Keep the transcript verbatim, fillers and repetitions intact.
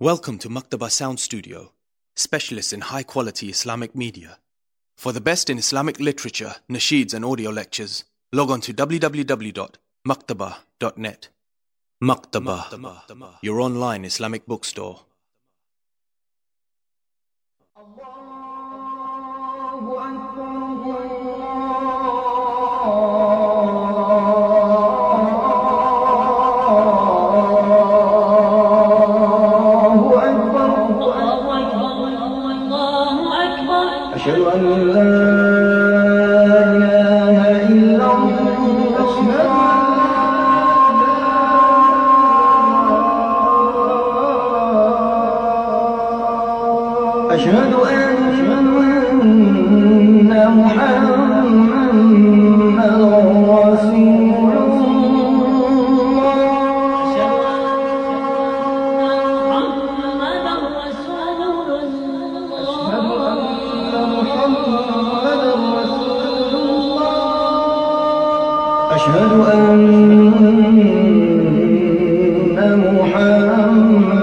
Welcome to Maktaba Sound Studio, specialists in high-quality Islamic media. For the best in Islamic literature, nasheeds and audio lectures, log on to w w w dot maktaba dot net. Maktaba, your online Islamic bookstore. أشهد أن لا إله إلا الله أشهد أن محمدا رسول أشهد أن محمدا